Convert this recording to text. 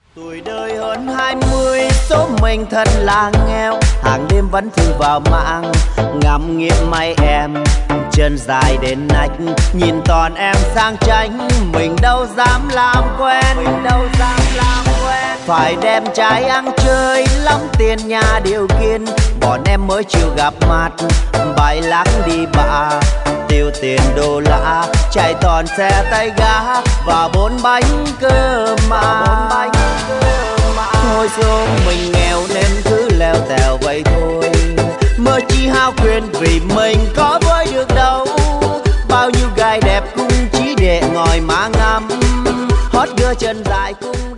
Tuổi đời hơn 20, số mình thật là nghèo, hàng đêm vẫn thư vào mạng ngắm nghiêng mây em chân dài đến nách, nhìn toàn em sang chảnh, mình đâu dám làm quen, phải đem trái ăn chơi lắm tiền nhà điều kiện, bọn em mới chịu gặp mặt bay lắc đi bạ, tiêu tiền đô la chạy toàn xe tay ga và 4 bánh cơ mà. Thôi số mình nghèo nên cứ leo tèo vậy thôi, mơ chi hao quyền vì mình có với được đâu, bao nhiêu gái đẹp cũng chỉ để ngồi mà ngắm, hót đưa chân dài cũng